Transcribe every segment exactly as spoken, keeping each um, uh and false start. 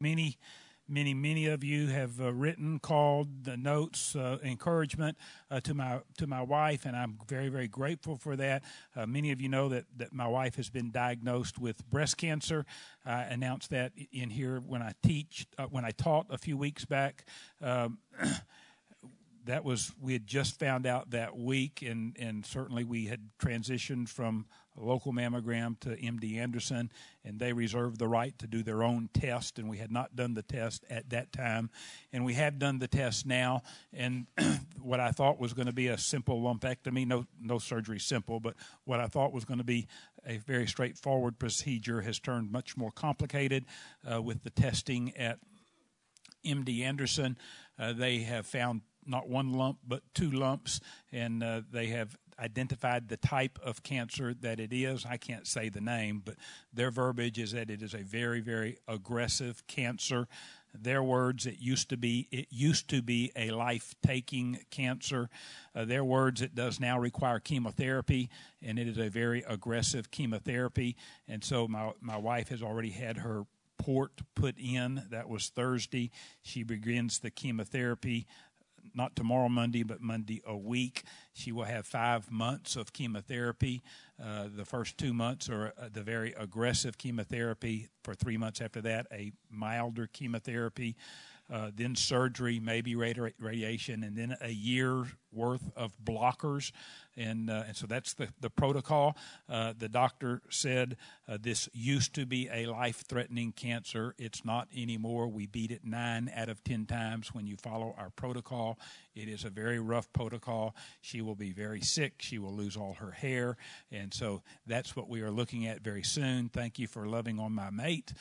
Many, many, many of you have uh, written, called, the notes, uh, encouragement uh, to my to my wife, and I'm very, very grateful for that. Uh, many of you know that, that my wife has been diagnosed with breast cancer. I announced that in here when I teach, uh, when I taught a few weeks back. Um, that was, we had just found out that week, and, and certainly we had transitioned from a local mammogram to M D Anderson, and they reserved the right to do their own test, and we had not done the test at that time. And we have done the test now, and what I thought was going to be a simple lumpectomy, no no surgery simple, but what I thought was going to be a very straightforward procedure has turned much more complicated uh, with the testing at M D Anderson. Uh, they have found not one lump, but two lumps, and uh, they have identified the type of cancer that it is. I can't say the name, but their verbiage is that it is a very, very aggressive cancer. Their words, it used to be it used to be a life-taking cancer. Uh, their words, it does now require chemotherapy, and it is a very aggressive chemotherapy. And so my my wife has already had her port put in. That was Thursday. She begins the chemotherapy not tomorrow Monday, but Monday a week. She will have five months of chemotherapy. Uh, the first two months are uh, the very aggressive chemotherapy. For three months after that, a milder chemotherapy. Uh, then surgery, maybe radi- radiation, and then a year worth of blockers. And, uh, and so that's the, the protocol. Uh, the doctor said uh, this used to be a life-threatening cancer. It's not anymore. We beat it nine out of ten times when you follow our protocol. It is a very rough protocol. She will be very sick. She will lose all her hair. And so that's what we are looking at very soon. Thank you for loving on my mate.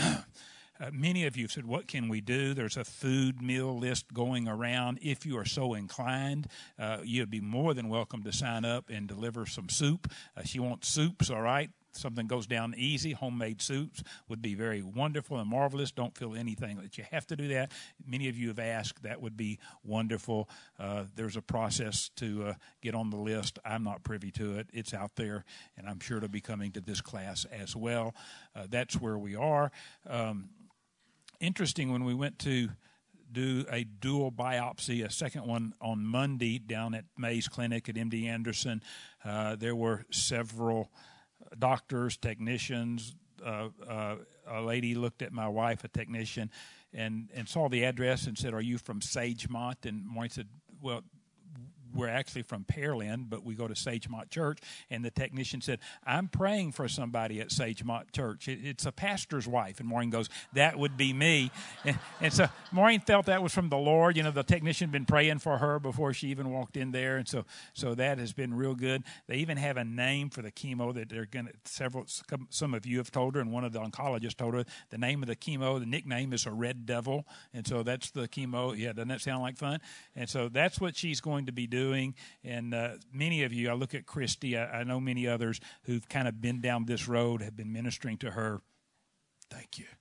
Uh, many of you have said, what can we do? There's a food meal list going around. If you are so inclined, uh, you'd be more than welcome to sign up and deliver some soup. Uh, she wants soups, all right? Something goes down easy. Homemade soups would be very wonderful and marvelous. Don't feel anything that you have to do that. Many of you have asked. That would be wonderful. Uh, there's a process to uh, get on the list. I'm not privy to it. It's out there, and I'm sure to be coming to this class as well. Uh, that's where we are. Um, Interesting, when we went to do a dual biopsy, a second one on Monday down at Mays Clinic at M D Anderson, uh, there were several doctors, technicians. Uh, uh, a lady looked at my wife, a technician, and, and saw the address and said, "Are you from Sagemont?" And Maureen said, "Well, we're actually from Pearland, but we go to Sagemont Church." And the technician said, "I'm praying for somebody at Sagemont Church. It, it's a pastor's wife." And Maureen goes, "That would be me." And, and so Maureen felt that was from the Lord. You know, the technician had been praying for her before she even walked in there. And so so that has been real good. They even have a name for the chemo that they're going to, several, some of you have told her, and one of the oncologists told her the name of the chemo, the nickname is a red devil. And so that's the chemo. Yeah, doesn't that sound like fun? And so that's what she's going to be doing. Doing. And uh, many of you, I look at Christy, I, I know many others who've kind of been down this road, have been ministering to her. Thank you.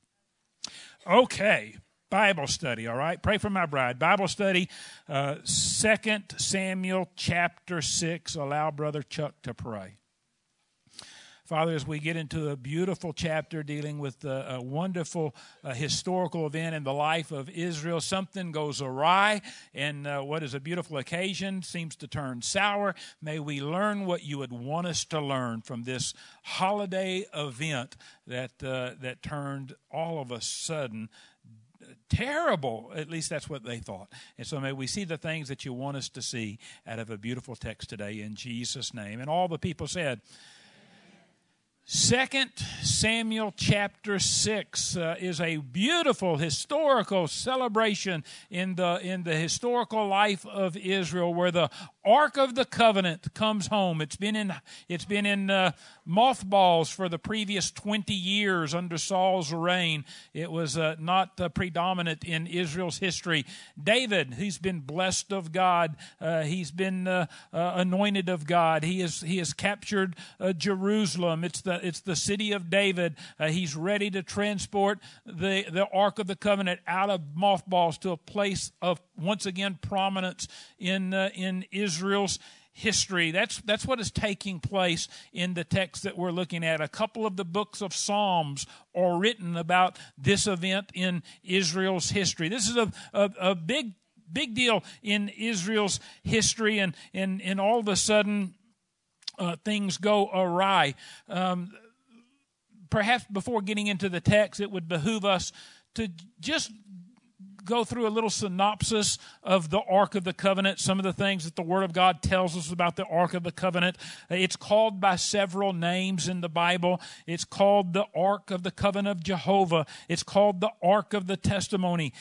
Okay, Bible study, all right? Pray for my bride. Bible study, uh, Second Samuel chapter six. Allow Brother Chuck to pray. Father, as we get into a beautiful chapter dealing with a, a wonderful uh, historical event in the life of Israel, something goes awry, and uh, what is a beautiful occasion seems to turn sour. May we learn what you would want us to learn from this holiday event that uh, that turned all of a sudden terrible. At least that's what they thought. And so may we see the things that you want us to see out of a beautiful text today in Jesus' name. And all the people said, Second Samuel chapter six uh, is a beautiful historical celebration in the in the historical life of Israel, where the Ark of the Covenant comes home. It's been in it's been in uh, mothballs for the previous twenty years under Saul's reign. It was uh, not uh, predominant in Israel's history. David, he's been blessed of God. Uh, he's been uh, uh, anointed of God. He is he has captured uh, Jerusalem. It's the it's the city of David. Uh, he's ready to transport the the Ark of the Covenant out of mothballs to a place of once again prominence in uh, in Israel's history. That's that's what is taking place in the text that we're looking at. A couple of the books of Psalms are written about this event in Israel's history. This is a, a, a big, big deal in Israel's history, and, and, and all of a sudden uh, things go awry. Um, perhaps before getting into the text, it would behoove us to just go through a little synopsis of the Ark of the Covenant, some of the things that the Word of God tells us about the Ark of the Covenant. It's called by several names in the Bible. It's called the Ark of the Covenant of Jehovah. It's called the Ark of the Testimony.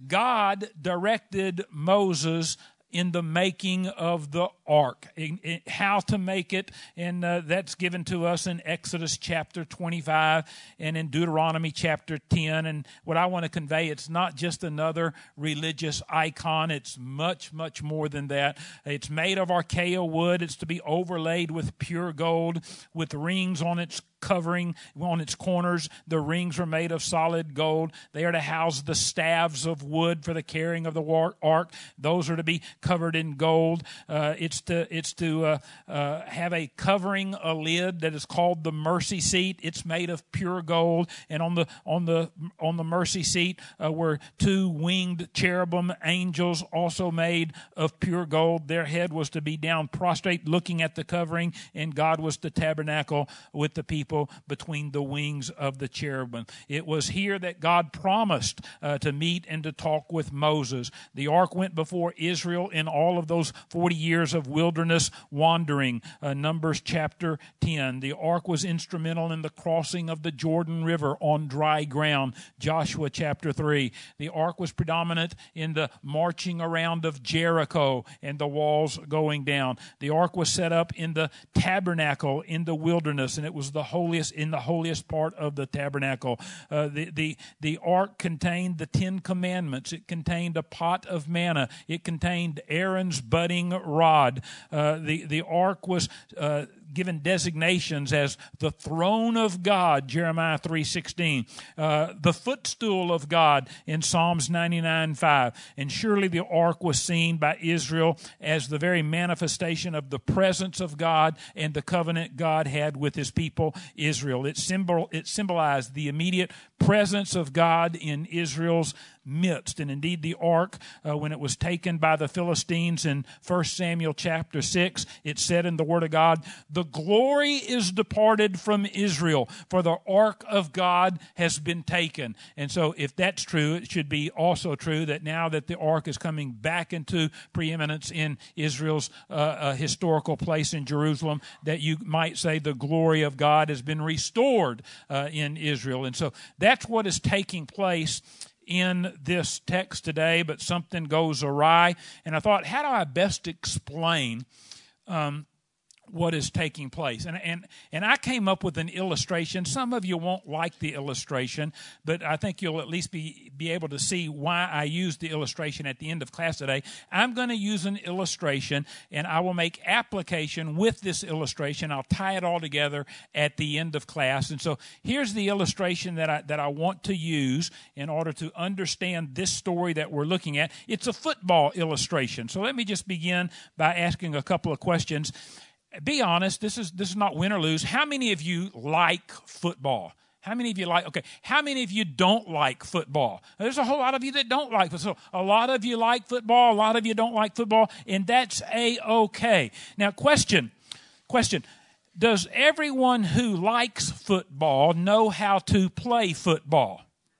God directed Moses in the making of the ark, in, in how to make it, and uh, that's given to us in Exodus chapter twenty-five and in Deuteronomy chapter ten. And what I want to convey, it's not just another religious icon. It's much, much more than that. It's made of archaea wood. It's to be overlaid with pure gold, with rings on its covering on its corners. The rings are made of solid gold. They are to house the staves of wood for the carrying of the ark. Those are to be covered in gold. Uh, it's to it's to uh, uh, have a covering, a lid that is called the mercy seat. It's made of pure gold, and on the on the on the mercy seat uh, were two winged cherubim angels, also made of pure gold. Their head was to be down prostrate, looking at the covering, and God was to tabernacle with the people between the wings of the cherubim. It was here that God promised uh, to meet and to talk with Moses. The ark went before Israel in all of those forty years of wilderness wandering. Uh, Numbers chapter ten. The ark was instrumental in the crossing of the Jordan River on dry ground. Joshua chapter three. The ark was predominant in the marching around of Jericho and the walls going down. The ark was set up in the tabernacle in the wilderness, and it was the holiest in the holiest part of the tabernacle. Uh, the, the, the ark contained the Ten Commandments. It contained a pot of manna. It contained Aaron's budding rod. Uh, the, the ark was uh, given designations as the throne of God, Jeremiah three sixteen, uh, the footstool of God in Psalms ninety-nine five. And surely the ark was seen by Israel as the very manifestation of the presence of God and the covenant God had with his people, Israel. It symbol it symbolized the immediate presence of God in Israel's midst. And indeed, the ark, uh, when it was taken by the Philistines in First Samuel chapter six, it said in the Word of God, "The glory is departed from Israel, for the ark of God has been taken." And so if that's true, it should be also true that now that the ark is coming back into preeminence in Israel's uh, uh, historical place in Jerusalem, that you might say the glory of God has been restored uh, in Israel. And so that's what is taking place in this text today, but something goes awry. And I thought, how do I best explain um, what is taking place? And, and, and I came up with an illustration. Some of you won't like the illustration, but I think you'll at least be, be able to see why I used the illustration at the end of class today. I'm going to use an illustration, and I will make application with this illustration. I'll tie it all together at the end of class. And so here's the illustration that I, that I want to use in order to understand this story that we're looking at. It's a football illustration. So let me just begin by asking a couple of questions. Be honest, this is this is not win or lose. How many of you like football? How many of you like, okay, how many of you don't like football? There's a whole lot of you that don't like football. So a lot of you like football, a lot of you don't like football, and that's A-okay. Now, question, question, does everyone who likes football know how to play football?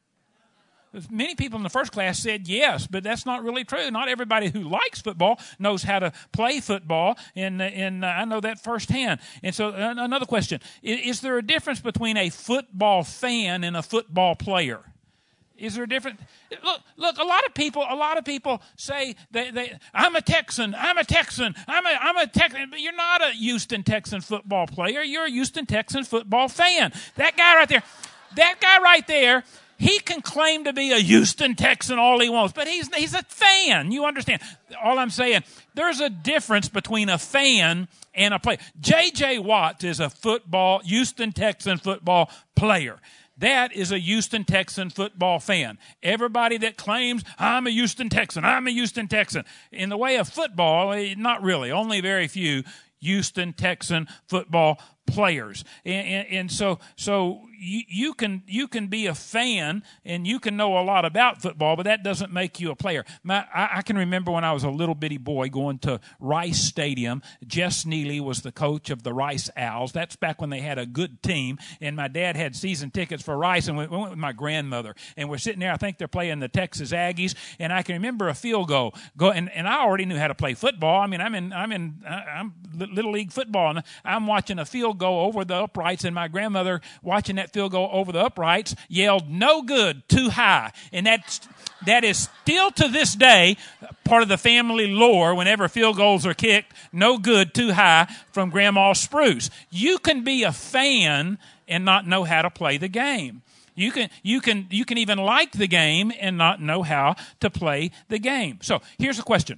Many people in the first class said yes, but that's not really true. Not everybody who likes football knows how to play football, and, and uh, I know that firsthand. And so uh, another question, is, is there a difference between a football fan and a football player? Is there a difference? Look, look, a lot of people, a lot of people say, they, they, I'm a Texan, I'm a Texan, I'm a, I'm a Texan, but you're not a Houston Texan football player. You're a Houston Texan football fan. That guy right there, that guy right there, he can claim to be a Houston Texan all he wants, but he's he's a fan. You understand? All I'm saying, there's a difference between a fan and a player. J J. Watt is a football, Houston Texan football player. That is a Houston Texan football fan. Everybody that claims, I'm a Houston Texan, I'm a Houston Texan. In the way of football, not really. Only very few Houston Texan football players. And, and, and so so you, you can you can be a fan and you can know a lot about football, but that doesn't make you a player. My, I, I can remember when I was a little bitty boy going to Rice Stadium. Jess Neely was the coach of the Rice Owls. That's back when they had a good team, and my dad had season tickets for Rice, and we went with my grandmother. And we're sitting there, I think they're playing the Texas Aggies, and I can remember a field goal. Go, and, and I already knew how to play football. I mean, I'm in I'm in I'm Little League football, and I'm watching a field go over the uprights, and my grandmother, watching that field go over the uprights, yelled, "No good, too high." And that's, that is still to this day part of the family lore. Whenever field goals are kicked, "No good, too high," from Grandma Spruce. You can be a fan and not know how to play the game. You can you can you can even like the game and not know how to play the game. So here's a question: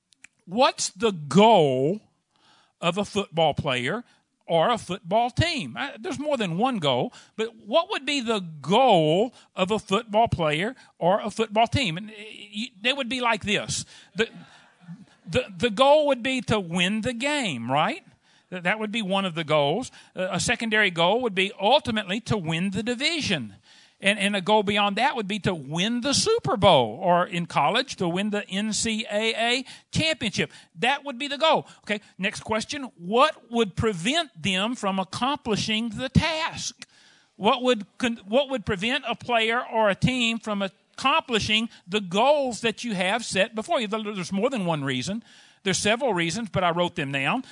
what's the goal of a football player or a football team? There's more than one goal, but what would be the goal of a football player or a football team? And they would be like this. The, the, the goal would be to win the game, right? That would be one of the goals. A secondary goal would be ultimately to win the division. And, and a goal beyond that would be to win the Super Bowl, or in college, to win the N C double A championship. That would be the goal. Okay, next question. What would prevent them from accomplishing the task? What would, what would prevent a player or a team from accomplishing the goals that you have set before you? There's more than one reason. There's several reasons, but I wrote them down.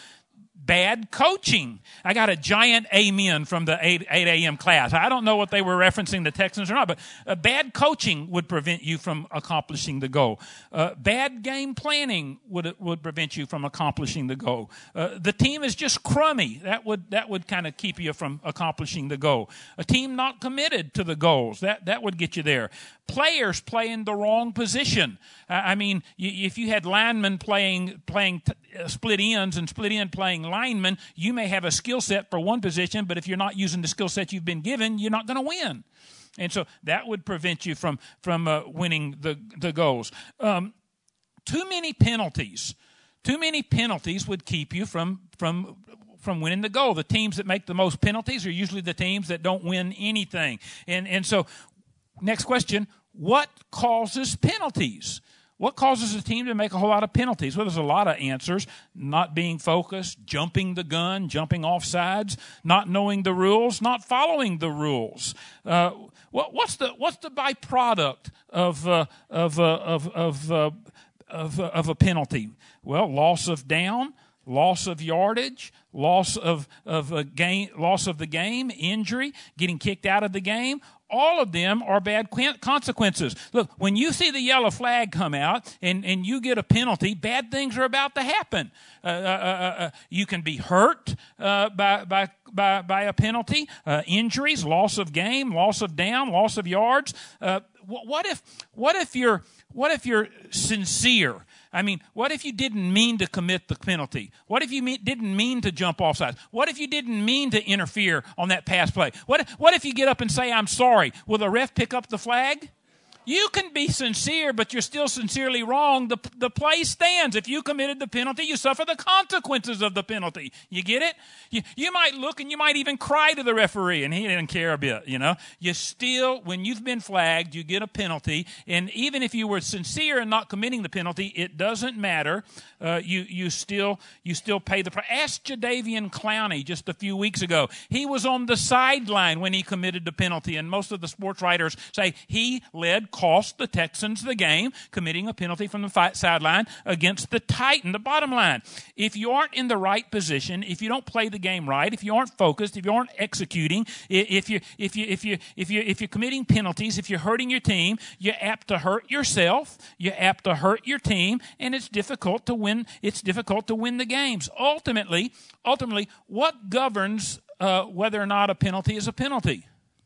Bad coaching. I got a giant amen from the eight a.m. class. I don't know what they were referencing, the Texans or not, but uh, bad coaching would prevent you from accomplishing the goal. Uh, bad game planning would would prevent you from accomplishing the goal. Uh, the team is just crummy. That would that would kind of keep you from accomplishing the goal. A team not committed to the goals. That that would get you there. Players playing the wrong position. Uh, I mean, you, if you had linemen playing playing t- uh, split ends and split end playing linemen, you may have a skill set for one position, but if you're not using the skill set you've been given, you're not going to win. And so that would prevent you from from uh, winning the the goals. Um, too many penalties. Too many penalties would keep you from from from winning the goal. The teams that make the most penalties are usually the teams that don't win anything. And and so, next question: what causes penalties? What causes a team to make a whole lot of penalties? Well, there's a lot of answers. Not being focused, jumping the gun, jumping off sides, not knowing the rules, not following the rules. Uh, what, what's the what's the byproduct of uh, of uh, of of uh, of, uh, of a penalty? Well, loss of down, loss of yardage, loss of of a game, loss of the game, injury, getting kicked out of the game. All of them are bad consequences. Look, when you see the yellow flag come out and, and you get a penalty, bad things are about to happen. Uh, uh, uh, uh, you can be hurt uh, by, by by by a penalty, uh, injuries, loss of game, loss of down, loss of yards. Uh, what if what if you're what if you're sincere? I mean, what if you didn't mean to commit the penalty? What if you mean, didn't mean to jump off sides? What if you didn't mean to interfere on that pass play? What if, what if you get up and say, "I'm sorry"? Will the ref pick up the flag? You can be sincere, but you're still sincerely wrong. The, the play stands. If you committed the penalty, you suffer the consequences of the penalty. You get it? You, you might look and you might even cry to the referee, and he didn't care a bit, you know. You still, when you've been flagged, you get a penalty. And even if you were sincere in not committing the penalty, it doesn't matter. Uh, you, you still, you still pay the price. Ask Jadeveon Clowney just a few weeks ago. He was on the sideline when he committed the penalty, and most of the sports writers say he led cost the Texans the game, committing a penalty from the fight sideline against the Titan. The bottom line, if you aren't in the right position, if you don't play the game right, if you aren't focused, if you aren't executing, if you if you if you if you if you're committing penalties, if you're hurting your team, you're apt to hurt yourself, you're apt to hurt your team, and it's difficult to win. It's difficult to win the games. Ultimately, ultimately, what governs uh, whether or not a penalty is a penalty?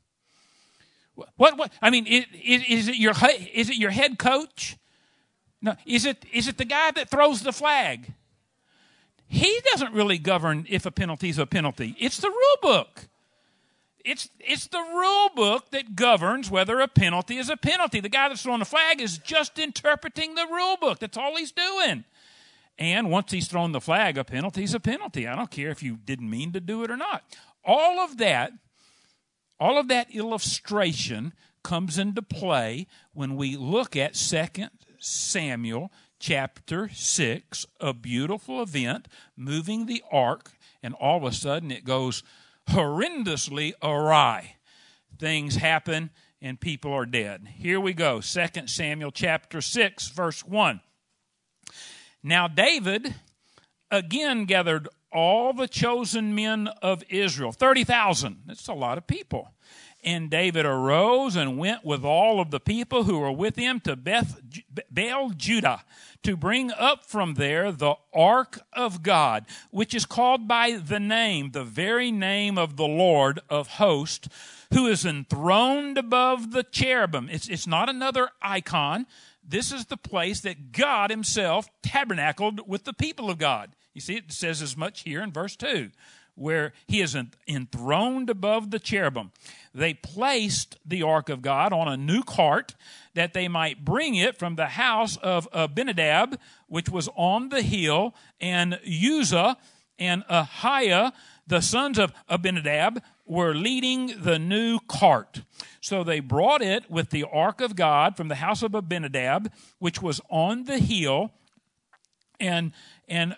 What? What? I mean, is, is it your is it your head coach? No. Is it is it the guy that throws the flag? He doesn't really govern if a penalty is a penalty. It's the rule book. It's it's the rule book that governs whether a penalty is a penalty. The guy that's throwing the flag is just interpreting the rule book. That's all he's doing. And once he's thrown the flag, a penalty's a penalty. I don't care if you didn't mean to do it or not. All of that, all of that illustration comes into play when we look at Second Samuel chapter six, a beautiful event, moving the ark, and all of a sudden it goes horrendously awry. Things happen and people are dead. Here we go, Second Samuel chapter six, verse one. Now David again gathered all the chosen men of Israel, thirty thousand. That's a lot of people. And David arose and went with all of the people who were with him to Beth, Baal Judah, to bring up from there the ark of God, which is called by the name, the very name of the Lord of hosts, who is enthroned above the cherubim. It's, it's not another icon. This is the place that God himself tabernacled with the people of God. You see, it says as much here in verse two, where he is enthroned above the cherubim. They placed the ark of God on a new cart that they might bring it from the house of Abinadab, which was on the hill, and Uzzah and Ahiah, the sons of Abinadab, were leading the new cart. So they brought it with the ark of God from the house of Abinadab, which was on the hill, and and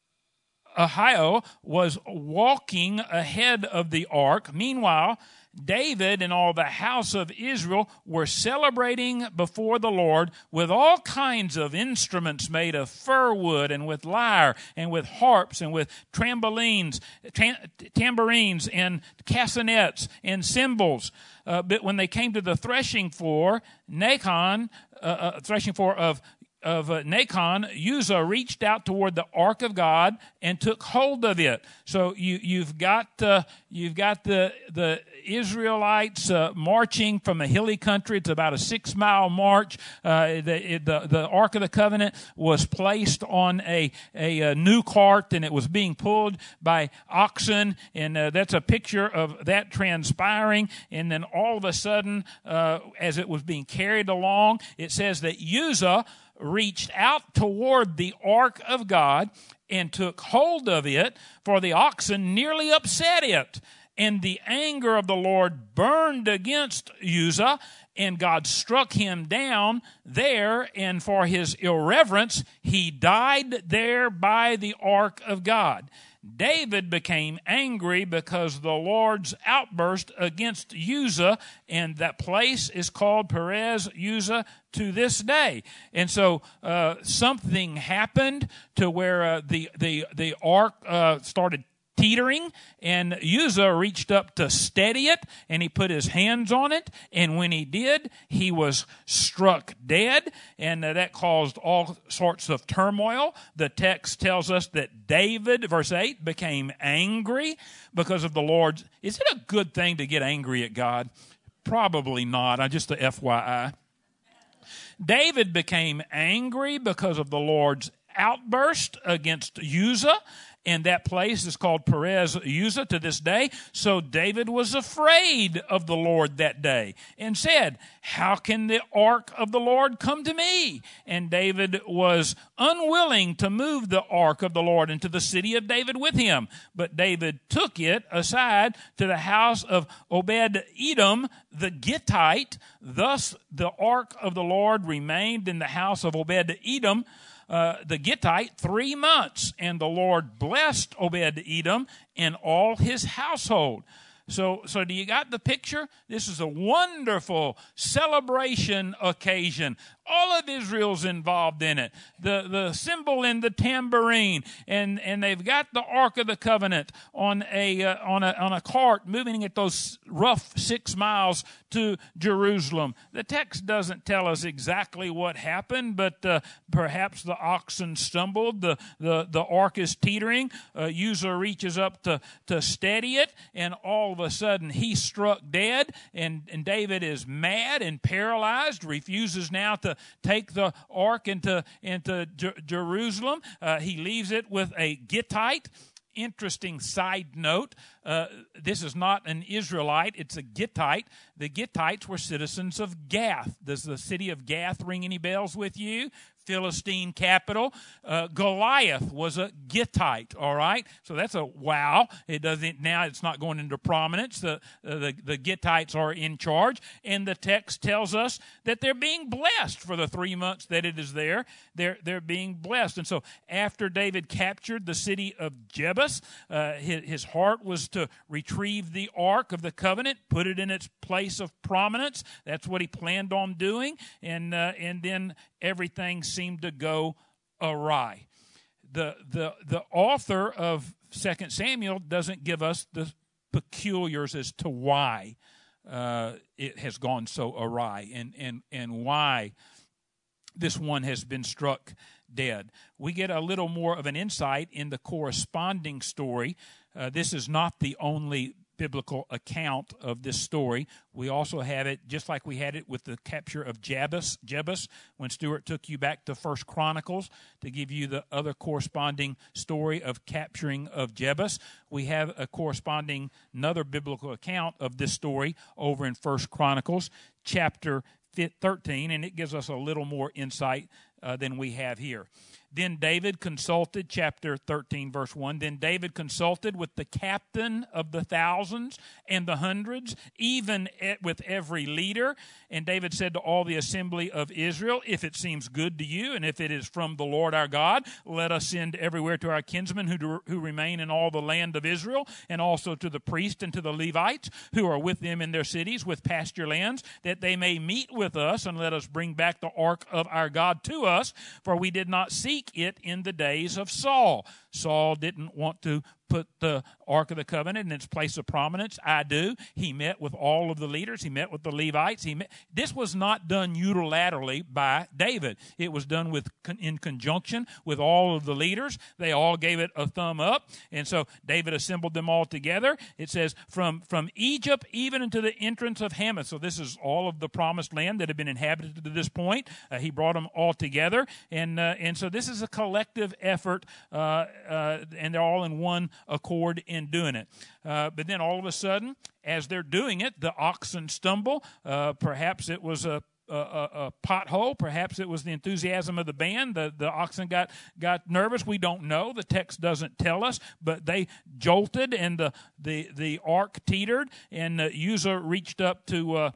Ahiah was walking ahead of the ark. Meanwhile, David and all the house of Israel were celebrating before the Lord with all kinds of instruments made of fir wood, and with lyre, and with harps, and with trambolines, tam- tambourines, and castanets, and cymbals. Uh, but when they came to the threshing floor, Nachon, uh, uh, threshing floor of of uh, Nachon, Uzzah reached out toward the ark of God and took hold of it. So you, you've got uh, you've got the the Israelites uh, marching from a hilly country. It's about a six mile march. Uh, the, the the Ark of the Covenant was placed on a, a a new cart, and it was being pulled by oxen. And uh, that's a picture of that transpiring. And then all of a sudden, uh, as it was being carried along, it says that Uzzah reached out toward the ark of God and took hold of it, for the oxen nearly upset it. And the anger of the Lord burned against Uzzah, and God struck him down there, and for his irreverence, he died there by the ark of God. David became angry because of the Lord's outburst against Uzzah, and that place is called Perez Uzzah to this day. And so uh, something happened to where uh, the, the, the ark uh, started teetering, and Uzzah reached up to steady it, and he put his hands on it, and when he did, he was struck dead, and uh, that caused all sorts of turmoil. The text tells us that David, verse eight, became angry because of the Lord's. Is it a good thing to get angry at God? Probably not. I just a F Y I. David became angry because of the Lord's outburst against Uzzah, and that place is called Perez Uzzah to this day. So David was afraid of the Lord that day and said, "How can the ark of the Lord come to me?" And David was unwilling to move the ark of the Lord into the city of David with him. But David took it aside to the house of Obed-Edom the Gittite. Thus the ark of the Lord remained in the house of Obed-Edom, Uh, the Gittite, three months, and the Lord blessed Obed-Edom and all his household. So, so do you got the picture? This is a wonderful celebration occasion. All of Israel's involved in it. The the cymbal and the tambourine, and and they've got the Ark of the Covenant on a uh, on a on a cart, moving at those rough six miles to Jerusalem. The text doesn't tell us exactly what happened, but uh, perhaps the oxen stumbled. The the the ark is teetering. Uh, Uzzah reaches up to to steady it, and all of a sudden he's struck dead. And and David is mad and paralyzed, refuses now to take the ark into, into Jer- Jerusalem. Uh, he leaves it with a Gittite. Interesting side note, uh, this is not an Israelite, it's a Gittite. The Gittites were citizens of Gath. Does the city of Gath ring any bells with you? Philistine capital. Uh, Goliath was a Gittite, all right? So that's a wow. It doesn't, now it's not going into prominence. The, uh, the, the Gittites are in charge, and the text tells us that they're being blessed for the three months that it is there. They're, they're being blessed. And so after David captured the city of Jebus, uh, his, his heart was to retrieve the Ark of the Covenant, put it in its place of prominence. That's what he planned on doing. And, uh, and then everything seemed to go awry. The, the, the author of Second Samuel doesn't give us the peculiars as to why uh, it has gone so awry and, and, and why this one has been struck dead. We get a little more of an insight in the corresponding story. Uh, this is not the only biblical account of this story. We also have it, just like we had it with the capture of Jebus, Jebus when Stuart took you back to First Chronicles to give you the other corresponding story of capturing of Jebus. We have a corresponding another biblical account of this story over in First Chronicles chapter thirteen, and it gives us a little more insight uh, than we have here. Then David consulted, chapter thirteen, verse one, then David consulted with the captain of the thousands and the hundreds, even with every leader. And David said to all the assembly of Israel, if it seems good to you, and if it is from the Lord our God, let us send everywhere to our kinsmen who, do, who remain in all the land of Israel, and also to the priests and to the Levites who are with them in their cities with pasture lands, that they may meet with us, and let us bring back the ark of our God to us, for we did not seek it in the days of Saul. Saul didn't want to put the Ark of the Covenant in its place of prominence. I do. He met with all of the leaders. He met with the Levites. He met. This was not done unilaterally by David. It was done with in conjunction with all of the leaders. They all gave it a thumb up. And so David assembled them all together. It says, from, from Egypt even into the entrance of Hamath. So this is all of the promised land that had been inhabited to this point. Uh, he brought them all together. And, uh, and so this is a collective effort, uh, uh, and they're all in one accord in doing it. Uh, but then all of a sudden, as they're doing it, the oxen stumble. Uh, perhaps it was a A, a, a pothole. Perhaps it was the enthusiasm of the band. The, the oxen got, got nervous. We don't know. The text doesn't tell us, but they jolted and the, the, the ark teetered, and uh, Uzzah reached up to uh,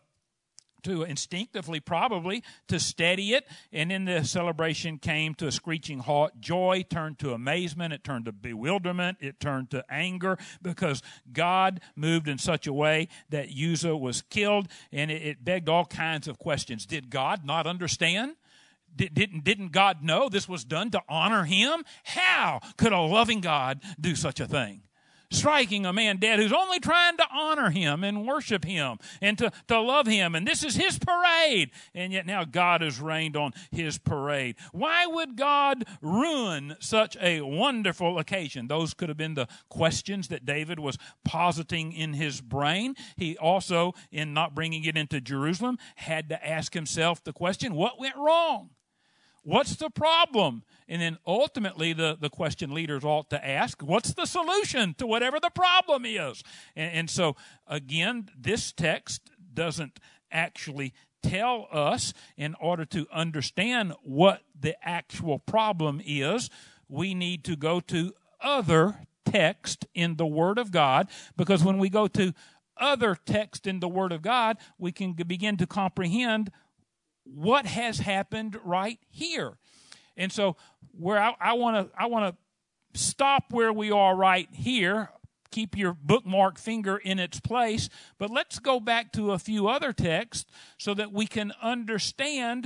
to instinctively probably to steady it, and then the celebration came to a screeching halt. Joy turned to amazement, it turned to bewilderment, it turned to anger, because God moved in such a way that Uzzah was killed, and it, it begged all kinds of questions. Did God not understand? Did, didn't, didn't God know this was done to honor him? How could a loving God do such a thing? Striking a man dead who's only trying to honor him and worship him and to, to love him. And this is his parade. And yet now God has rained on his parade. Why would God ruin such a wonderful occasion? Those could have been the questions that David was positing in his brain. He also, in not bringing it into Jerusalem, had to ask himself the question, what went wrong? What's the problem? And then ultimately the, the question leaders ought to ask, what's the solution to whatever the problem is? And, and so, again, this text doesn't actually tell us, in order to understand what the actual problem is, we need to go to other text in the Word of God, because when we go to other text in the Word of God, we can begin to comprehend what has happened right here. And so where I want to I want to stop where we are right here. Keep your bookmark finger in its place, but let's go back to a few other texts so that we can understand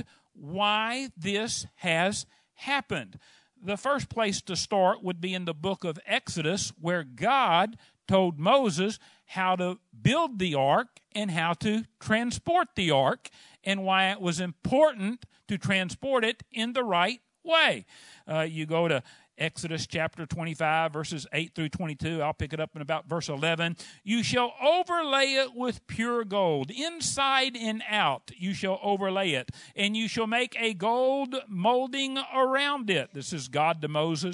why this has happened. The first place to start would be in the book of Exodus, where God told Moses how to build the ark and how to transport the ark, and why it was important to transport it in the right way. Uh, you go to Exodus chapter twenty-five, verses eight through twenty-two. I'll pick it up in about verse eleven. You shall overlay it with pure gold, inside and out you shall overlay it, and you shall make a gold molding around it. This is God to Moses.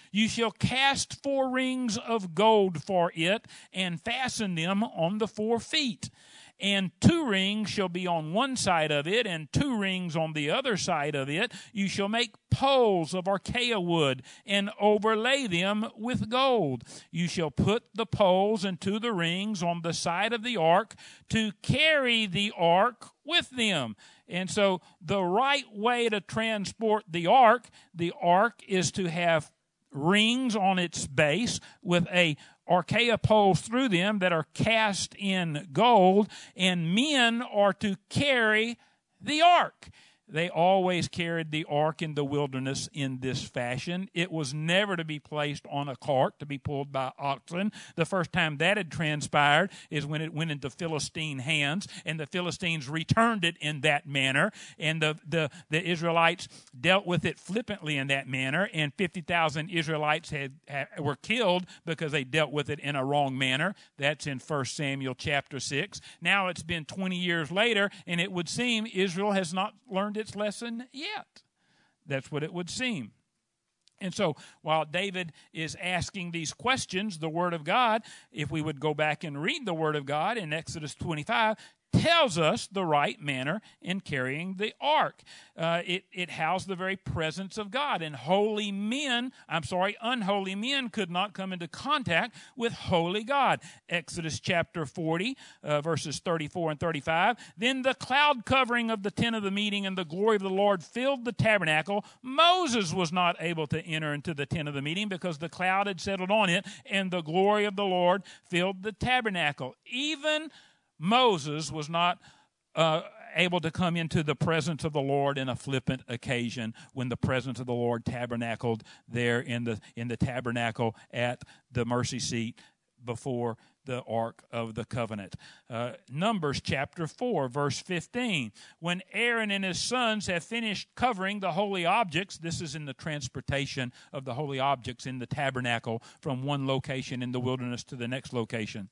You shall cast four rings of gold for it, and fasten them on the four feet. And two rings shall be on one side of it, and two rings on the other side of it. You shall make poles of acacia wood, and overlay them with gold. You shall put the poles into the rings on the side of the ark to carry the ark with them. And so the right way to transport the ark, the ark is to have rings on its base with a acacia poles through them that are cast in gold, and men are to carry the ark. They always carried the ark in the wilderness in this fashion. It was never to be placed on a cart to be pulled by oxen. The first time that had transpired is when it went into Philistine hands, and the Philistines returned it in that manner, and the, the, the Israelites dealt with it flippantly in that manner, and fifty thousand Israelites had, had were killed because they dealt with it in a wrong manner. That's in First Samuel chapter six. Now it's been twenty years later, and it would seem Israel has not learned its lesson yet. That's what it would seem. And so while David is asking these questions, the Word of God, if we would go back and read the Word of God in Exodus twenty-five, tells us the right manner in carrying the ark. Uh, it, it housed the very presence of God, and holy men, I'm sorry, unholy men could not come into contact with holy God. Exodus chapter forty, uh, verses thirty-four and thirty-five. Then the cloud covering of the tent of the meeting and the glory of the Lord filled the tabernacle. Moses was not able to enter into the tent of the meeting because the cloud had settled on it, and the glory of the Lord filled the tabernacle. Even Moses was not uh, able to come into the presence of the Lord in a flippant occasion when the presence of the Lord tabernacled there in the in the tabernacle at the mercy seat before the Ark of the Covenant. Uh, Numbers chapter four, verse fifteen. When Aaron and his sons have finished covering the holy objects, this is in the transportation of the holy objects in the tabernacle from one location in the wilderness to the next location.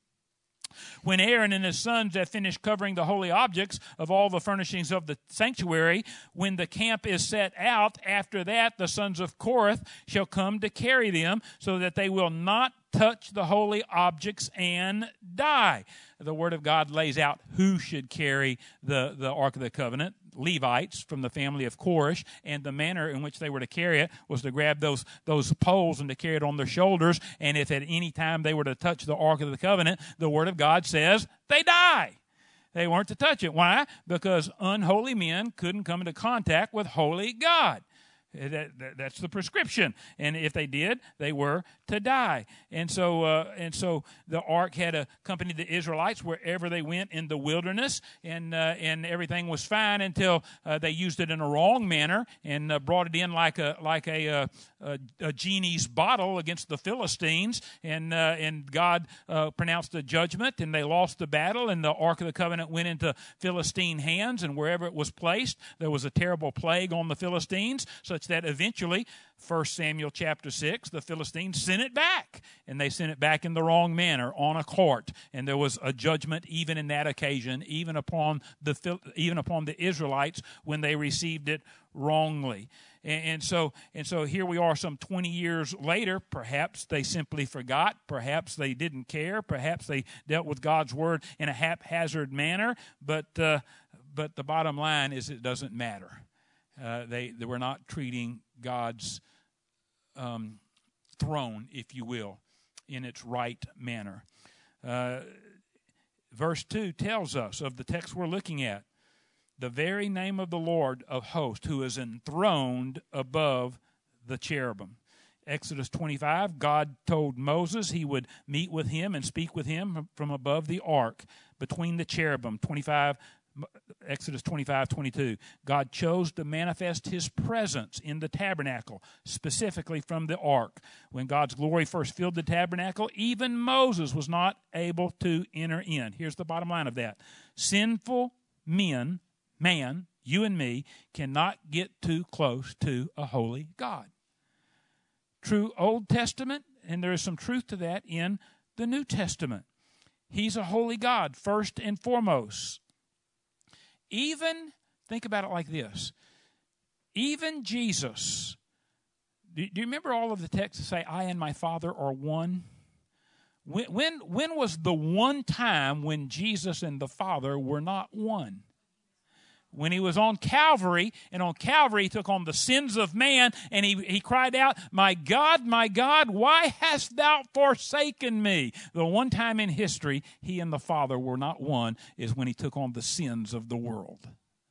When Aaron and his sons have finished covering the holy objects of all the furnishings of the sanctuary, when the camp is set out, after that the sons of Korath shall come to carry them, so that they will not touch the holy objects and die. The Word of God lays out who should carry the, the Ark of the Covenant. Levites from the family of Koresh, and the manner in which they were to carry it was to grab those those poles and to carry it on their shoulders, and if at any time they were to touch the Ark of the Covenant, the Word of God says they die. They weren't to touch it. Why? Because unholy men couldn't come into contact with holy God. That, that, that's the prescription, and if they did, they were to die. And so, uh, and so, the ark had accompanied the Israelites wherever they went in the wilderness, and uh, and everything was fine until uh, they used it in a wrong manner and uh, brought it in like a like a, a, a, a genie's bottle against the Philistines, and uh, and God uh, pronounced a judgment, and they lost the battle, and the Ark of the Covenant went into Philistine hands, and wherever it was placed, there was a terrible plague on the Philistines, such that eventually, First Samuel chapter six, the Philistines sent it back, and they sent it back in the wrong manner on a cart, and there was a judgment even in that occasion, even upon the even upon the Israelites when they received it wrongly. And, and so and so here we are some twenty years later. Perhaps they simply forgot, perhaps they didn't care, perhaps they dealt with God's word in a haphazard manner, but uh, but the bottom line is it doesn't matter. Uh, they, they were not treating God's um, throne, if you will, in its right manner. Uh, verse two tells us of the text we're looking at, the very name of the Lord of hosts, who is enthroned above the cherubim. Exodus twenty-five, God told Moses he would meet with him and speak with him from above the ark, between the cherubim. twenty-five Exodus twenty-five twenty-two. God chose to manifest his presence in the tabernacle, specifically from the ark. When God's glory first filled the tabernacle, even Moses was not able to enter in. Here's the bottom line of that. Sinful men, man, you and me, cannot get too close to a holy God. True Old Testament, and there is some truth to that in the New Testament. He's a holy God, first and foremost. Even, think about it like this, even Jesus Do you remember all of the texts that say, I and my Father are one? When, when, when was the one time when Jesus and the Father were not one? When he was on Calvary, and on Calvary he took on the sins of man, and he, he cried out, my God, my God, why hast thou forsaken me? The one time in history he and the Father were not one is when he took on the sins of the world.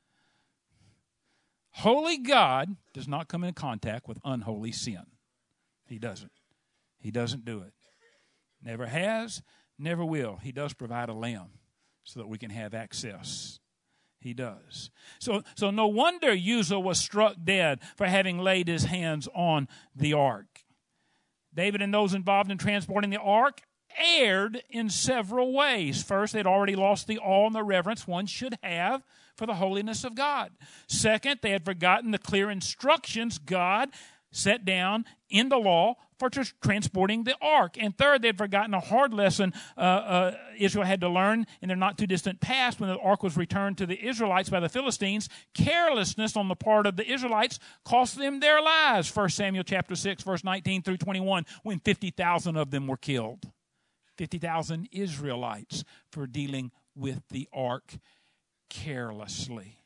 Holy God does not come in contact with unholy sin. He doesn't. He doesn't do it. Never has, never will. He does provide a lamb so that we can have access. He does. So, so no wonder Uzzah was struck dead for having laid his hands on the ark. David and those involved in transporting the ark erred in several ways. First, they'd already lost the awe and the reverence one should have for the holiness of God. Second, they had forgotten the clear instructions God set down in the law for tr- transporting the ark. And third, they had forgotten a hard lesson uh, uh, Israel had to learn in their not-too-distant past when the ark was returned to the Israelites by the Philistines. Carelessness on the part of the Israelites cost them their lives. First Samuel chapter six, verse nineteen through twenty-one, when fifty thousand of them were killed. fifty thousand Israelites for dealing with the ark carelessly.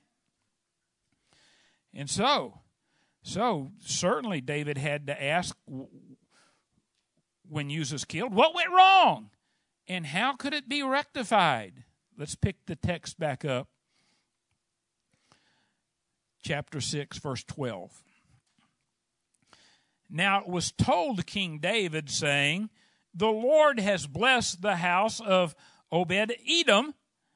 And so, so certainly David had to ask when Uzzah's killed, what went wrong? And how could it be rectified? Let's pick the text back up. Chapter six, verse twelve. Now it was told to King David, saying, the Lord has blessed the house of Obed-Edom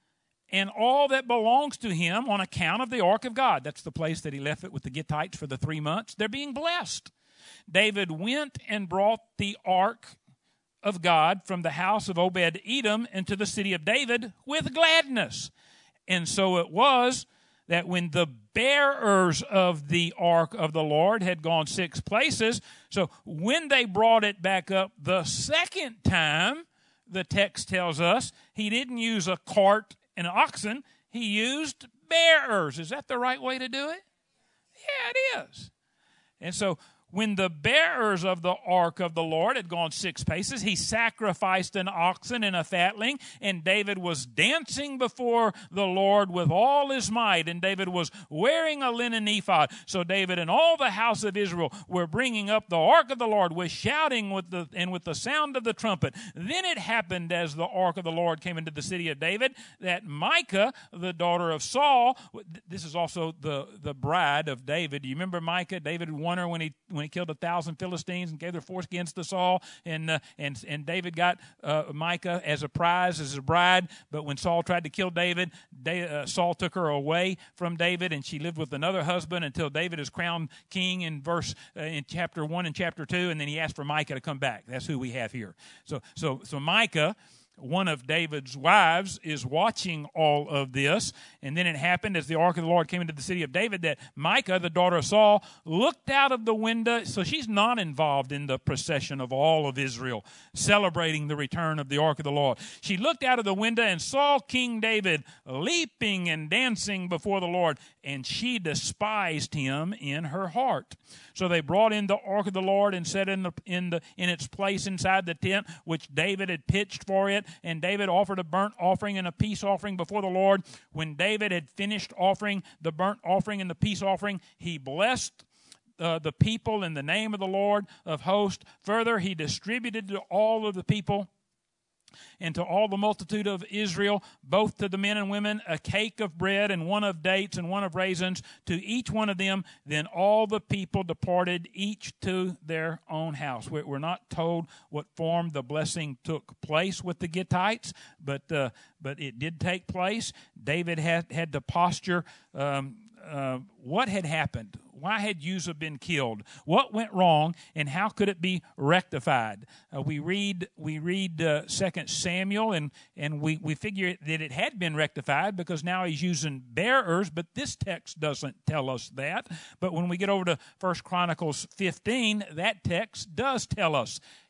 and all that belongs to him on account of the ark of God. That's the place that he left it with the Gittites for the three months. They're being blessed. David went and brought the ark of God from the house of Obed-Edom into the city of David with gladness. And so it was that when the bearers of the ark of the Lord had gone six places, so when they brought it back up the second time, the text tells us he didn't use a cart and oxen, he used bearers. Is that the right way to do it? Yeah, it is. And so when the bearers of the ark of the Lord had gone six paces, he sacrificed an oxen and a fatling, and David was dancing before the Lord with all his might, and David was wearing a linen ephod. So David and all the house of Israel were bringing up the ark of the Lord with shouting with the, and with the sound of the trumpet. Then it happened, as the ark of the Lord came into the city of David, that Micah, the daughter of Saul, this is also the, the bride of David. Do you remember Micah? David won her when he when he killed a thousand Philistines and gave their foreskins to Saul, and uh, and and David got uh, Micah as a prize, as a bride. But when Saul tried to kill David, they, uh, Saul took her away from David, and she lived with another husband until David is crowned king in verse uh, in chapter one and chapter two, and then he asked for Micah to come back. That's who we have here. So so so Micah, one of David's wives, is watching all of this. And then it happened, as the ark of the Lord came into the city of David, that Micah, the daughter of Saul, looked out of the window. So she's not involved in the procession of all of Israel celebrating the return of the ark of the Lord. She looked out of the window and saw King David leaping and dancing before the Lord, and she despised him in her heart. So they brought in the ark of the Lord and set it in the in the in its place inside the tent which David had pitched for it. And David offered a burnt offering and a peace offering before the Lord. When David had finished offering the burnt offering and the peace offering, he blessed uh, the people in the name of the Lord of hosts. Further, he distributed to all of the people and to all the multitude of Israel, both to the men and women, a cake of bread and one of dates and one of raisins, to each one of them. Then all the people departed, each to their own house. We're not told what form the blessing took place with the Gittites, but uh, but it did take place. David had, had to posture um, uh, what had happened. Why had Uzzah been killed? What went wrong, and how could it be rectified? Uh, we read we read uh, Second Samuel, and and we, we figure that it had been rectified because now he's using bearers, but this text doesn't tell us that. But when we get over to First Chronicles fifteen, that text does tell us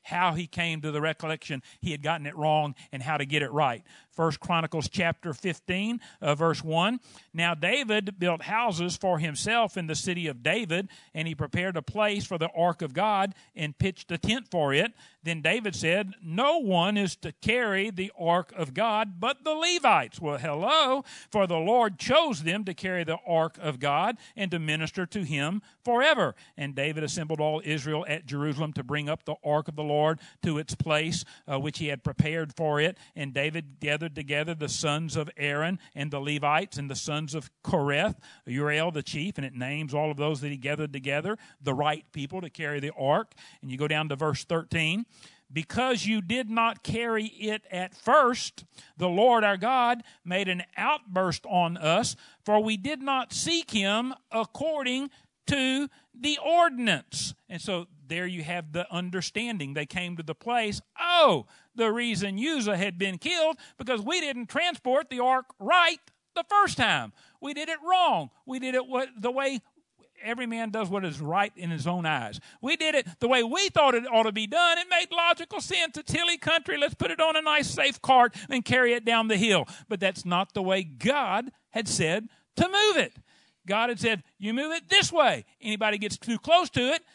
how he came to the recollection he had gotten it wrong and how to get it right. First Chronicles chapter fifteen, uh, verse one. Now David built houses for himself in the city of David, and he prepared a place for the ark of God and pitched a tent for it. Then David said, no one is to carry the ark of God but the Levites. Well, hello, for the Lord chose them to carry the ark of God and to minister to him forever. And David assembled all Israel at Jerusalem to bring up the ark of the Lord to its place, uh, which he had prepared for it. And David gathered together the sons of Aaron and the Levites and the sons of Koreth, Uriel the chief, and it names all of those that he gathered together, the right people to carry the ark. And you go down to verse thirteen. Because you did not carry it at first, the Lord our God made an outburst on us, for we did not seek him according to the ordinance. And so there you have the understanding. They came to the place, oh, the reason Uzzah had been killed, because we didn't transport the ark right the first time. We did it wrong. We did it what, the way every man does what is right in his own eyes. We did it the way we thought it ought to be done. It made logical sense. It's hilly country. Let's put it on a nice safe cart and carry it down the hill. But that's not the way God had said to move it. God had said, you move it this way. Anybody gets too close to it,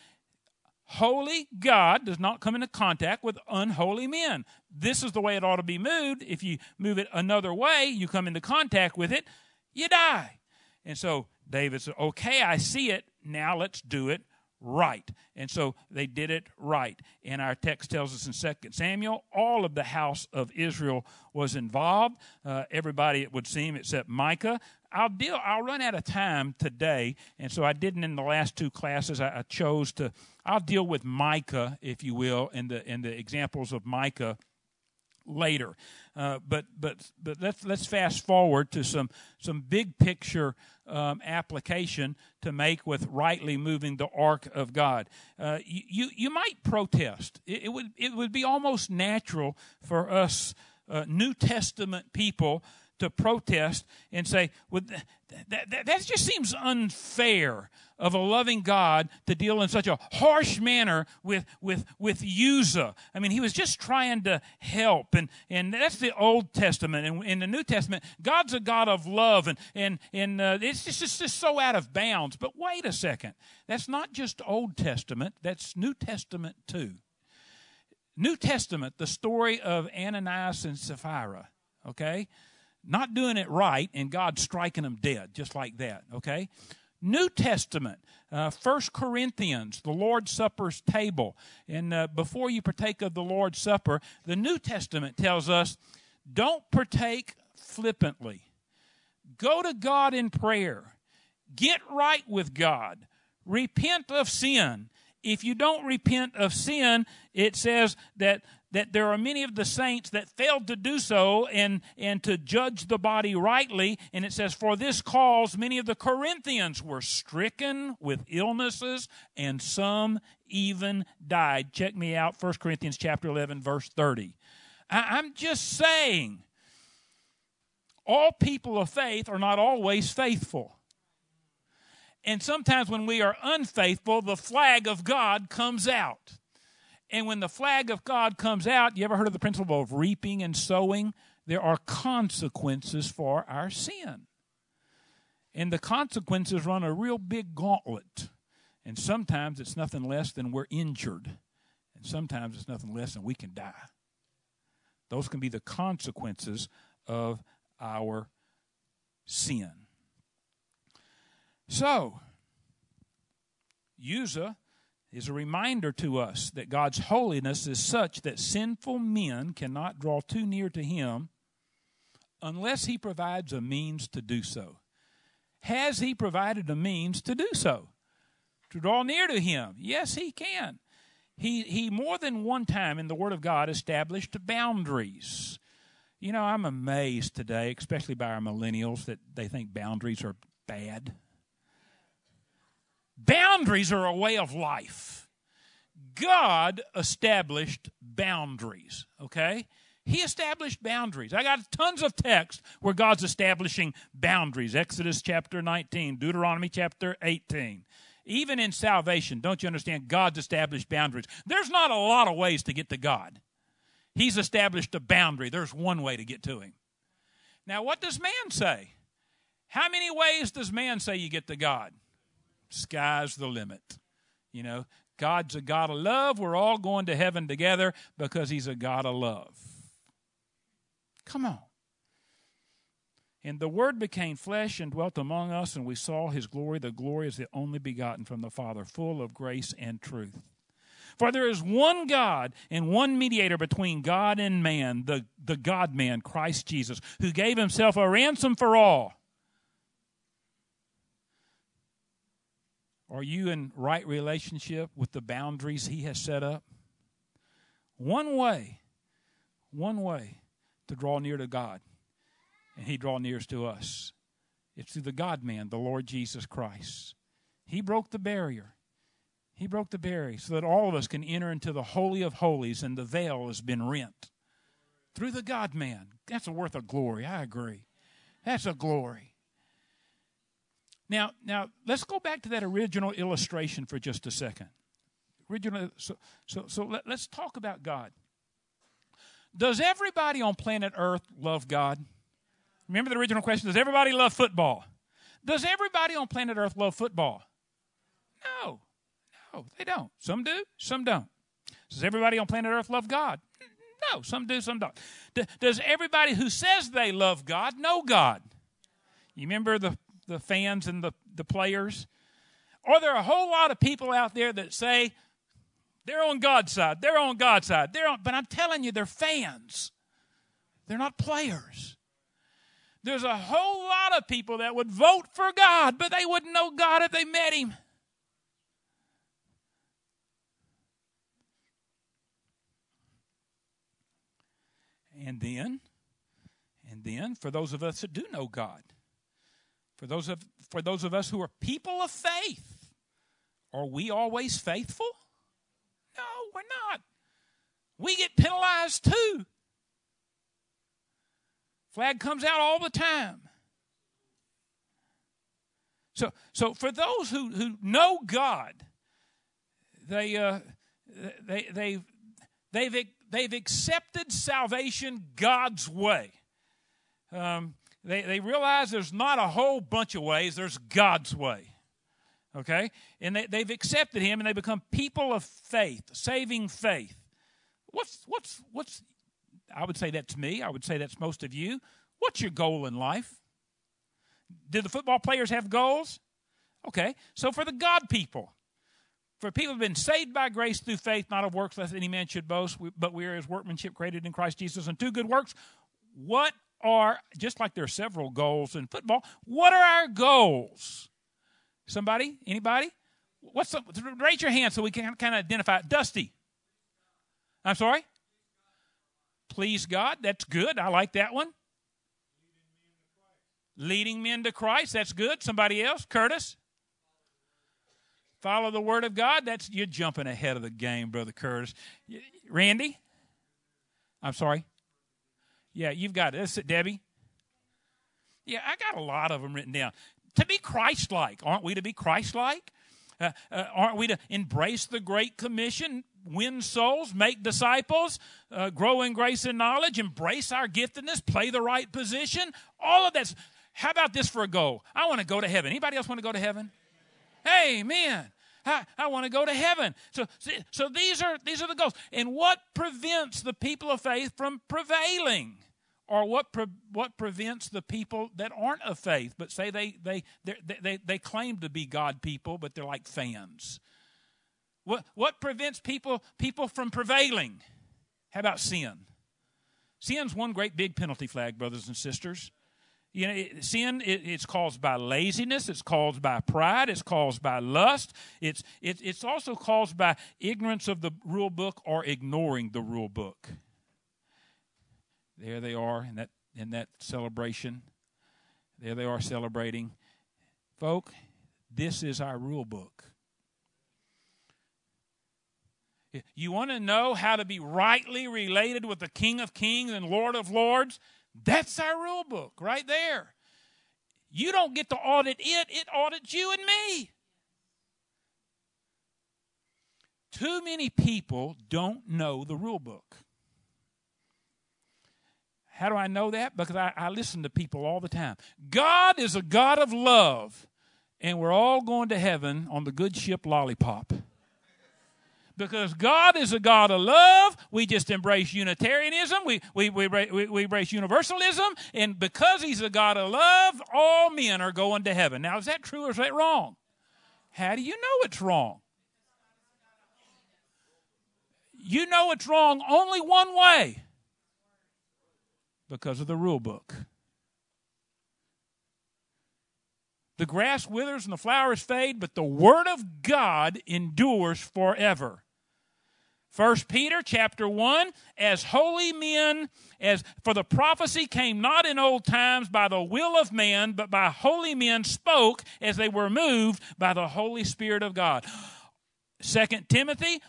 holy God does not come into contact with unholy men. This is the way it ought to be moved. If you move it another way, you come into contact with it, you die. And so David said, okay, I see it. Now let's do it right. And so they did it right. And our text tells us in Second Samuel, all of the house of Israel was involved. Uh, everybody, it would seem, except Micah. I'll deal. I'll run out of time today, and so I didn't in the last two classes. I, I chose to. I'll deal with Micah, if you will, and the and the examples of Micah later. Uh, but but but let's let's fast forward to some some big picture um, application to make with rightly moving the ark of God. Uh, you you might protest. It, it would it would be almost natural for us uh, New Testament people to protest and say, well, that, that, that just seems unfair of a loving God to deal in such a harsh manner with with with Uzzah. I mean, he was just trying to help, and and that's the Old Testament. And in the New Testament, God's a God of love, and and and uh, it's just it's just so out of bounds. But wait a second, that's not just Old Testament; that's New Testament too. New Testament, the story of Ananias and Sapphira. Okay. Not doing it right, and God striking them dead, just like that, okay? New Testament, uh, First Corinthians, the Lord's Supper's table. And uh, before you partake of the Lord's Supper, the New Testament tells us, don't partake flippantly. Go to God in prayer. Get right with God. Repent of sin. If you don't repent of sin, it says that that there are many of the saints that failed to do so and, and to judge the body rightly. And it says, for this cause many of the Corinthians were stricken with illnesses, and some even died. Check me out, First Corinthians chapter eleven, verse thirty. I, I'm just saying, all people of faith are not always faithful. And sometimes when we are unfaithful, the flag of God comes out. And when the flag of God comes out, you ever heard of the principle of reaping and sowing? There are consequences for our sin. And the consequences run a real big gauntlet. And sometimes it's nothing less than we're injured. And sometimes it's nothing less than we can die. Those can be the consequences of our sin. So, Uzzah is a reminder to us that God's holiness is such that sinful men cannot draw too near to him unless he provides a means to do so. Has he provided a means to do so? To draw near to him? Yes, he can. He, he more than one time in the Word of God established boundaries. You know, I'm amazed today, especially by our millennials, that they think boundaries are bad. Boundaries are a way of life. God established boundaries, okay? He established boundaries. I got tons of text where God's establishing boundaries. Exodus chapter nineteen, Deuteronomy chapter eighteen. Even in salvation, don't you understand, God's established boundaries. There's not a lot of ways to get to God. He's established a boundary. There's one way to get to him. Now, what does man say? How many ways does man say you get to God? Sky's the limit. You know, God's a God of love. We're all going to heaven together because he's a God of love. Come on. And the Word became flesh and dwelt among us, and we saw his glory. The glory is the only begotten from the Father, full of grace and truth. For there is one God and one mediator between God and man, the, the God-man, Christ Jesus, who gave himself a ransom for all. Are you in right relationship with the boundaries he has set up? One way, one way to draw near to God, and he draw near to us. It's through the God-man, the Lord Jesus Christ. He broke the barrier. He broke the barrier so that all of us can enter into the Holy of Holies, and the veil has been rent. Through the God-man. That's a worth of glory. I agree. That's a glory. Now, now let's go back to that original illustration for just a second. Original. So, so, so let, let's talk about God. Does everybody on planet Earth love God? Remember the original question, does everybody love football? Does everybody on planet Earth love football? No. No, they don't. Some do, some don't. Does everybody on planet Earth love God? No, some do, some don't. Does everybody who says they love God know God? You remember the, the fans and the, the players? Are there a whole lot of people out there that say they're on God's side, they're on God's side, they're on, but I'm telling you, they're fans. They're not players. There's a whole lot of people that would vote for God, but they wouldn't know God if they met him. And then, and then, for those of us that do know God, for those of for those of us who are people of faith, are we always faithful? No, we're not. We get penalized too. Flag comes out all the time. So, so for those who, who know God, they uh, they they they've they've accepted salvation God's way. Um, they they realize there's not a whole bunch of ways. There's God's way. Okay, and they they've accepted Him, and they become people of faith, saving faith. What's what's what's I would say that's me. I would say that's most of you. What's your goal in life? Did the football players have goals? Okay, so for the God people, for people who have been saved by grace through faith, not of works, lest any man should boast, but we are his workmanship created in Christ Jesus unto good works. What are, just like there are several goals in football, what are our goals? Somebody? Anybody? What's the, raise your hand so we can kind of identify it. Dusty. I'm sorry? Please God. That's good. I like that one. Leading men to Christ. That's good. Somebody else? Curtis? Follow the Word of God. That's, you're jumping ahead of the game, Brother Curtis. Randy? I'm sorry? Yeah, you've got it. That's it, Debbie. Yeah, I got a lot of them written down. To be Christ-like. Aren't we to be Christ-like? Uh, uh, aren't we to embrace the Great Commission, win souls, make disciples, uh, grow in grace and knowledge, embrace our giftedness, play the right position? All of that's. How about this for a goal? I want to go to heaven. Anybody else want to go to heaven? Amen. I, I want to go to heaven. So, so these are these are the goals. And what prevents the people of faith from prevailing? Or what pre, what prevents the people that aren't of faith, but say they they they they they claim to be God people, but they're like fans? What what prevents people people from prevailing? How about sin? Sin's one great big penalty flag, brothers and sisters. You know, it, sin it, it's caused by laziness. It's caused by pride. It's caused by lust. It's it, it's also caused by ignorance of the rule book or ignoring the rule book. There they are in that in that celebration. There they are celebrating. Folk, this is our rule book. You want to know how to be rightly related with the King of Kings and Lord of Lords? That's our rule book right there. You don't get to audit it. It audits you and me. Too many people don't know the rule book. How do I know that? Because I, I listen to people all the time. God is a God of love, and we're all going to heaven on the good ship Lollipop. Because God is a God of love, we just embrace Unitarianism, we, we, we, we, we embrace universalism, and because He's a God of love, all men are going to heaven. Now, is that true or is that wrong? How do you know it's wrong? You know it's wrong only one way. Because of the rule book. The grass withers and the flowers fade, but the word of God endures forever. First Peter chapter one, as holy men, as for the prophecy came not in old times by the will of man, but by holy men spoke as they were moved by the Holy Spirit of God. Second Timothy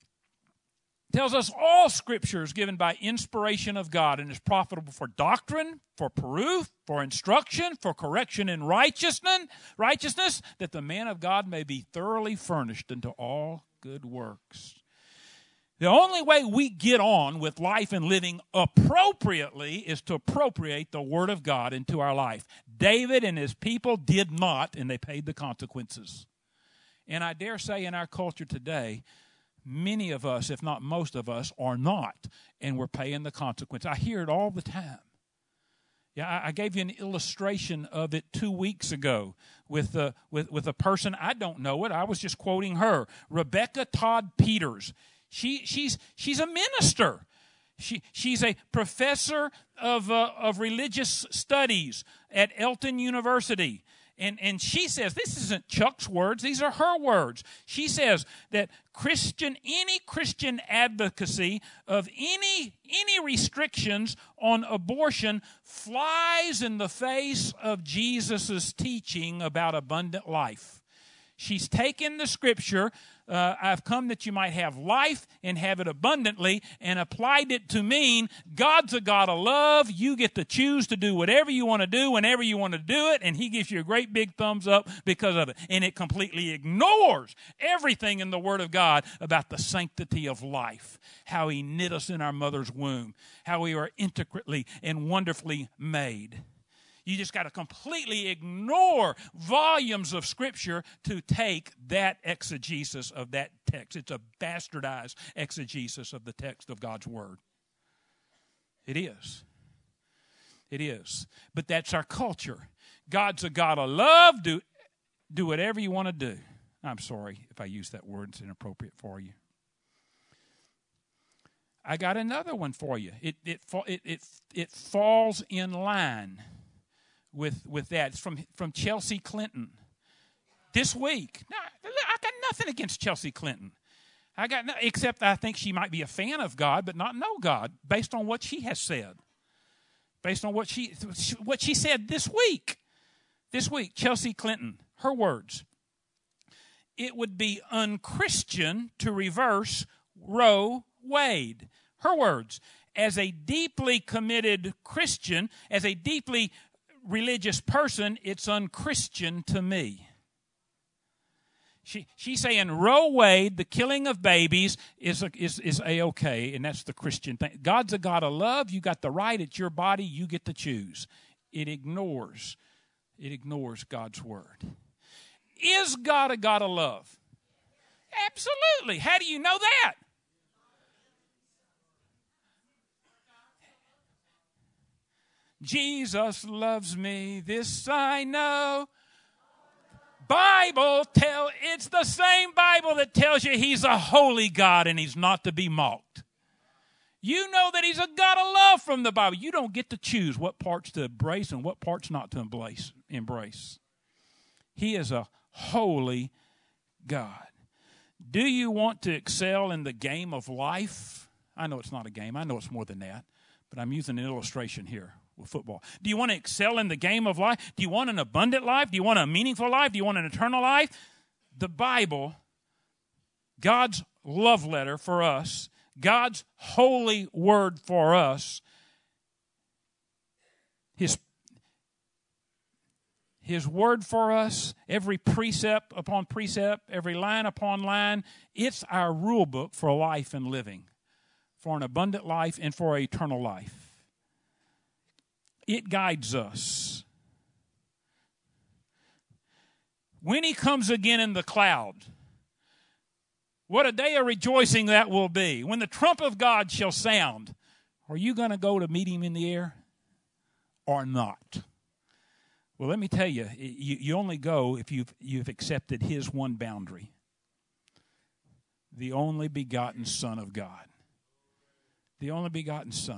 tells us all Scripture is given by inspiration of God and is profitable for doctrine, for proof, for instruction, for correction in righteousness, righteousness, that the man of God may be thoroughly furnished unto all good works. The only way we get on with life and living appropriately is to appropriate the Word of God into our life. David and his people did not, and they paid the consequences. And I dare say in our culture today, many of us, if not most of us, are not, and we're paying the consequence. I hear it all the time. Yeah, I gave you an illustration of it two weeks ago with, uh, with, with a person, I don't know it, I was just quoting her, Rebecca Todd Peters. She, she's, she's a minister. She, she's a professor of, uh, of religious studies at Elton University. And, and she says, this isn't Chuck's words, these are her words. She says that Christian, any Christian advocacy of any, any restrictions on abortion flies in the face of Jesus' teaching about abundant life. She's taken the Scripture, uh, I've come that you might have life and have it abundantly, and applied it to mean God's a God of love. You get to choose to do whatever you want to do whenever you want to do it, and He gives you a great big thumbs up because of it. And it completely ignores everything in the Word of God about the sanctity of life, how He knit us in our mother's womb, how we are intricately and wonderfully made. You just got to completely ignore volumes of Scripture to take that exegesis of that text. It's a bastardized exegesis of the text of God's Word. It is. It is. But that's our culture. God's a God of love. Do, do whatever you want to do. I'm sorry if I use that word. It's inappropriate for you. I got another one for you. It, it, it, it, it falls in line with with that. It's from, from Chelsea Clinton. This week. Now, I got nothing against Chelsea Clinton. I got no, except I think she might be a fan of God, but not know God, based on what she has said. Based on what she what she said this week. This week, Chelsea Clinton, her words. It would be unchristian to reverse Roe Wade. Her words. As a deeply committed Christian, as a deeply religious person, it's unchristian to me. She she's saying Roe Wade, the killing of babies, is a, is is a-okay, and that's the Christian thing. God's a God of love. You got the right. It's your body. You get to choose. It ignores, it ignores God's Word. Is God a God of love? Absolutely. How do you know that? Jesus loves me, this I know. Bible tell it's the same Bible that tells you He's a holy God and He's not to be mocked. You know that He's a God of love from the Bible. You don't get to choose what parts to embrace and what parts not to embrace. Embrace. He is a holy God. Do you want to excel in the game of life? I know it's not a game. I know it's more than that. But I'm using an illustration here. With football. Do you want to excel in the game of life? Do you want an abundant life? Do you want a meaningful life? Do you want an eternal life? The Bible, God's love letter for us, God's holy word for us, His, His word for us, every precept upon precept, every line upon line, it's our rule book for life and living, for an abundant life and for eternal life. It guides us. When he comes again in the cloud, what a day of rejoicing that will be. When the trump of God shall sound, are you going to go to meet him in the air or not? Well, let me tell you, you, you only go if you've, you've accepted his one boundary. The only begotten Son of God. The only begotten Son.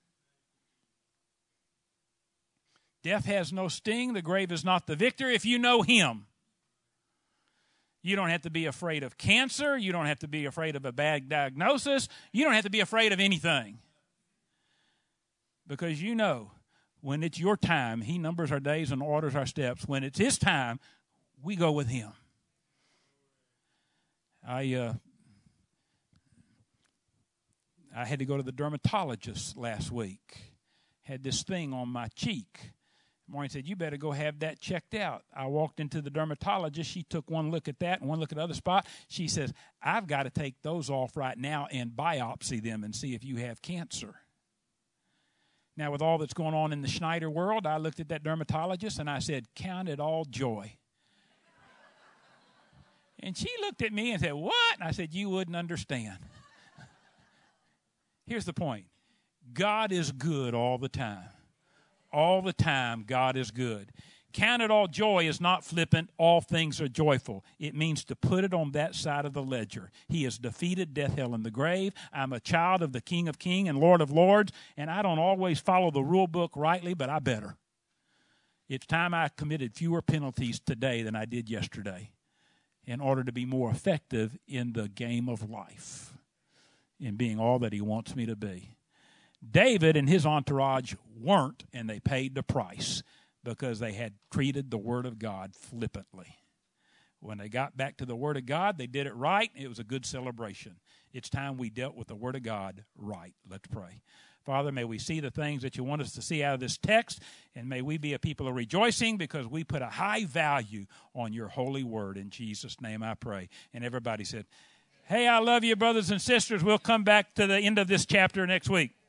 Death has no sting. The grave is not the victor if you know him. You don't have to be afraid of cancer. You don't have to be afraid of a bad diagnosis. You don't have to be afraid of anything. Because you know, when it's your time, he numbers our days and orders our steps. When it's his time, we go with him. I uh, I had to go to the dermatologist last week. Had this thing on my cheek. Maureen said, you better go have that checked out. I walked into the dermatologist. She took one look at that and one look at the other spot. She says, I've got to take those off right now and biopsy them and see if you have cancer. Now, with all that's going on in the Schneider world, I looked at that dermatologist and I said, count it all joy. And she looked at me and said, what? And I said, you wouldn't understand. Here's the point. God is good all the time. All the time, God is good. Count it all joy is not flippant. All things are joyful. It means to put it on that side of the ledger. He has defeated death, hell, and the grave. I'm a child of the King of Kings and Lord of Lords, and I don't always follow the rule book rightly, but I better. It's time I committed fewer penalties today than I did yesterday in order to be more effective in the game of life, in being all that he wants me to be. David and his entourage weren't, and they paid the price because they had treated the Word of God flippantly. When they got back to the Word of God, they did it right. It was a good celebration. It's time we dealt with the Word of God right. Let's pray. Father, may we see the things that you want us to see out of this text, and may we be a people of rejoicing because we put a high value on your holy word. In Jesus' name I pray. And everybody said, hey, I love you, brothers and sisters. We'll come back to the end of this chapter next week.